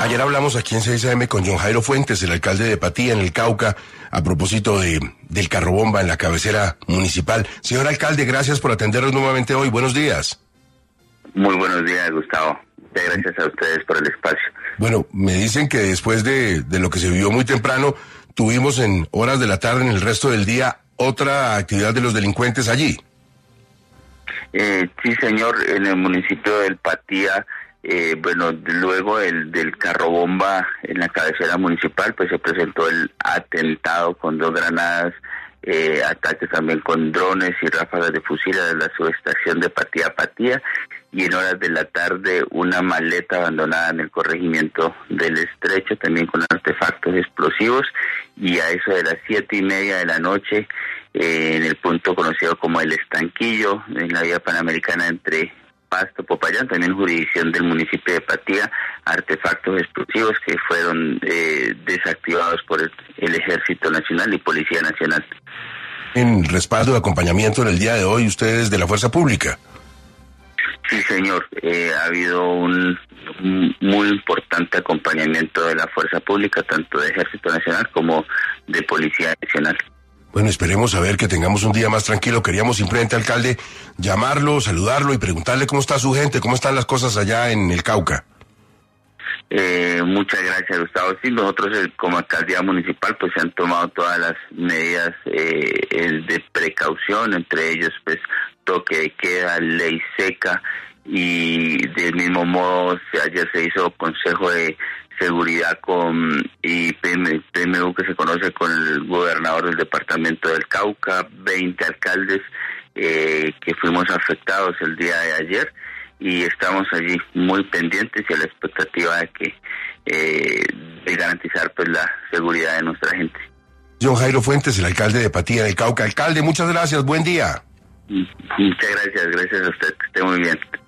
Ayer hablamos aquí en 6am con John Jairo Fuentes, el alcalde de Patía, en el Cauca, a propósito del carrobomba en la cabecera municipal. Señor alcalde, gracias por atendernos nuevamente hoy. Buenos días. Muy buenos días, Gustavo. Muchas gracias a ustedes por el espacio. Bueno, me dicen que después de lo que se vivió muy temprano, tuvimos en horas de la tarde, en el resto del día, otra actividad de los delincuentes allí. Sí, señor, en el municipio del Patía, luego del carrobomba en la cabecera municipal, pues se presentó el atentado con 2 granadas, ataques también con drones y ráfagas de fusil a la subestación de Patía, y en horas de la tarde una maleta abandonada en el corregimiento del Estrecho, también con artefactos explosivos, y a eso de las 7:30 de la noche, en el punto conocido como El Estanquillo, en la vía panamericana entre Pasto, Popayán, también jurisdicción del municipio de Patía, artefactos explosivos que fueron desactivados por el Ejército Nacional y Policía Nacional. En respaldo de acompañamiento en el día de hoy, ustedes de la Fuerza Pública. Sí, señor, ha habido un muy importante acompañamiento de la Fuerza Pública, tanto de Ejército Nacional como de Policía Nacional. Bueno, esperemos a ver que tengamos un día más tranquilo. Queríamos simplemente, alcalde, llamarlo, saludarlo y preguntarle cómo está su gente, cómo están las cosas allá en el Cauca. Muchas gracias, Gustavo. Sí, nosotros como alcaldía municipal pues se han tomado todas las medidas de precaución, entre ellos pues toque de queda, ley seca, y del mismo modo ayer se hizo consejo de seguridad y PMU, que se conoce con el gobernador del departamento del Cauca, 20 alcaldes que fuimos afectados el día de ayer, y estamos allí muy pendientes y a la expectativa de garantizar pues la seguridad de nuestra gente. John Jairo Fuentes, el alcalde de Patía del Cauca. Alcalde, muchas gracias, buen día. Muchas gracias a usted, que esté muy bien.